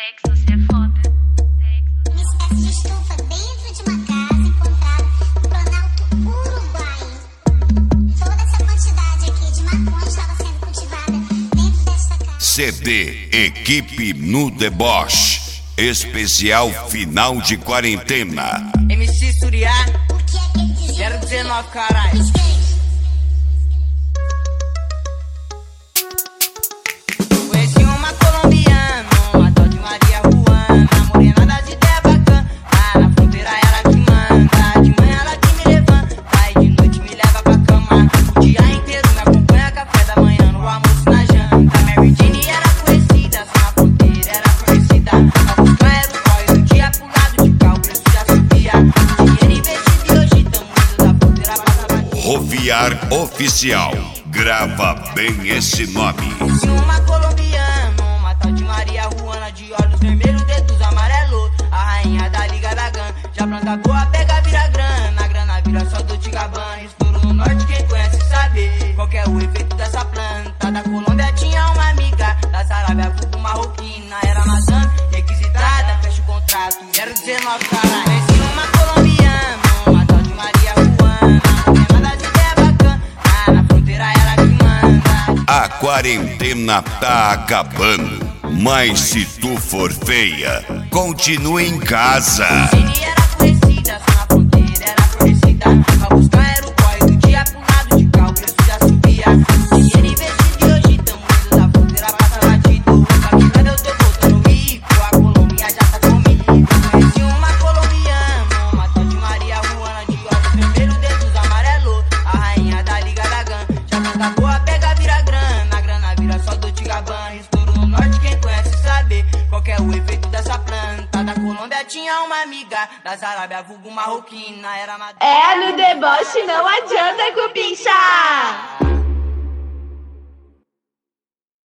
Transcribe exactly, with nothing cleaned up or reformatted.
Sexo, cê é foda. Uma espécie de estufa dentro de uma casa encontrada no Planalto Uruguaio. Toda essa quantidade aqui de maconha estava sendo cultivada dentro dessa casa. C D Equipe no Deboche. Especial final de quarentena. M C Suriá, O que é que ele dizia? zero dezenove, caralho. Conheci uma colombiana, uma tal de Maria Juana, morena das ideias bacanas. Lá na fronteira ela que manda, de manhã ela que me levanta, aí de noite me leva pra cama. O dia inteiro me acompanha, café da manhã, no almoço, na janta. Mary Jane era conhecida, só na fronteira era conhecida. A busca era o corre do dia pro lado de cá, o preço já subia. Dinheiro investido e hoje tamo indo da fronteira pra Salvador. Roviar Oficial. Grava bem esse nome. Uma colombiana, uma tal de Maria Juana, de olhos vermelhos, dedos amarelos, a rainha da Liga da Gana. Já planta boa, pega, vira grana, a grana vira só do Tigabana. Estouro no norte, quem conhece sabe qual que é o efeito dessa planta. Da Colômbia tinha uma amiga, da Arábia vulgo marroquina, era madame, requisitada, fecha o contrato, zero dezenove, caralho. Conheci uma colombiana, uma tal de Maria Juana, morena das ideias bacanas, lá na fronteira ela que manda. A quarentena tá acabando. Mas se tu for feia, continue em casa. Ele era conhecida, só na fronteira era conhecida. Pra buscar era o corre do dia pro lado de cá, o preço já subia. Dinheiro investido e hoje tamo indo da fronteira pra Salvador. Só que quando eu tô voltando rico, a Colômbia já tá comigo. Conheci uma colombiana, uma tal de Maria Juana, de olhos vermelhos, dedos amarelos, a rainha da Liga da Gana. Já planta boa, pega, vira grana, a grana vira só do Tigabana. Estouro no norte, quem conhece sabe qual que é o efeito dessa planta. Da Colômbia tinha uma amiga, das Arábia vulgo marroquina, era madame. É, no deboche não adianta, cupincha.